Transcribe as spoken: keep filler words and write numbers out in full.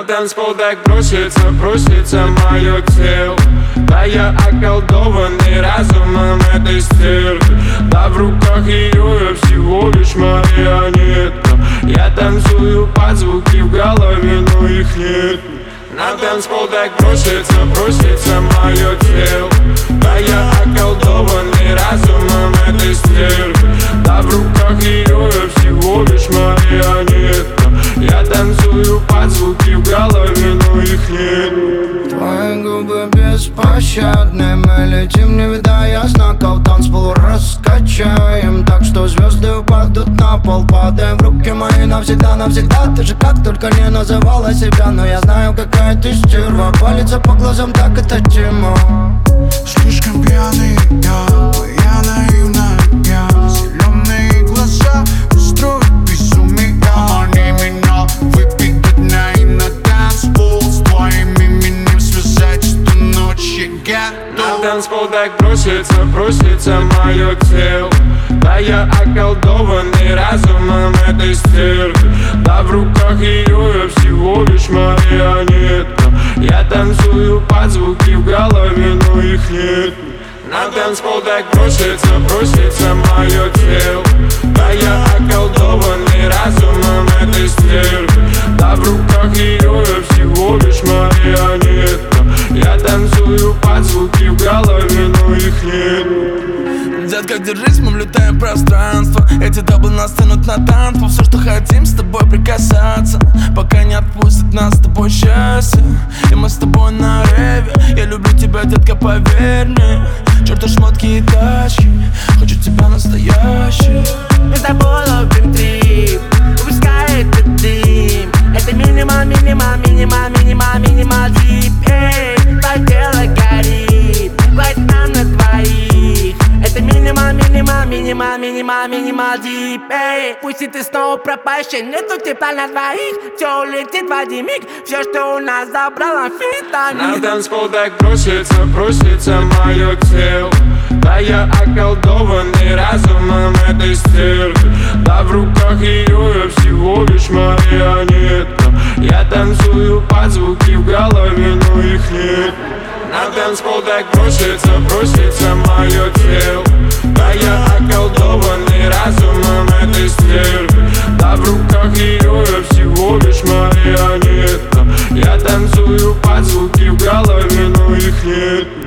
На танцпол так бросится, бросится мое тело. Да я околдованный разумом этой стервы. Да в руках ее я всего лишь марионетка. Я танцую под звуки в голове, но их нет. На танцпол так бросится, бросится мое тело. Да я околдованный разумом этой стервы. Да в руках ее я всего лишь марионетка. Я танцую под звуки в голове, но их нет. Твои губы беспощадны, мы летим, не видая знаков. Танцпол раскачаем, так что звезды упадут на пол. Падаем в руки мои навсегда, навсегда. Ты же как только не называла себя, но я знаю, какая ты стерва. Палится по глазам, так это тема. Слишком пьяный я, я наивная я. Зеленые глаза устроят безумие. Они меня выпьют дня и на танцпол. С твоим именем связать эту ночь я готов. На танцпол так бросится, бросится мое тело. Да я околдованный разумом этой стервы. Да в руках ее я всего лишь марионетка. Я танцую под звуки в голове, но их нет. На танцпол так бросится, бросится мое тело. Да я околдованный разумом этой стервы. Да в руках ее я всего лишь марионетка. Я танцую под звуки в голове, но их нет. Детка, держись, мы влетаем в пространство. Эти даблы нас тянут на танцпол. Все, что хотим, с тобой прикасаться, пока не отпустит нас с тобой счастье. И мы с тобой на реве. Я люблю тебя, детка, поверь мне. Чёрта шмотки и тачки, хочу тебя настоящий. Мы с тобой ловим трип, выпускай этот дым. Это минимал, минимал, минимал, минимал, минимал дип. Эй, твое тело горит, хватит нам на двоих. Это минимал, минимал, минимал, минимал, минимал дип. Эй, пусть и ты снова пропащая, нету тепла на двоих. Все улетит в один миг, все, что у нас забрал амфетамин. На танцпол так бросится, бросится мое тело. Да я околдованный разумом этой стервы. Да в руках ее я всего лишь марионетка. Я танцую под звуки в голове, но их нет. На танцпол так бросится, бросится мое тело. Да я околдованный разумом этой стервы. Да в руках ее я всего лишь марионетка. Я танцую под звуки в голове, но их нет.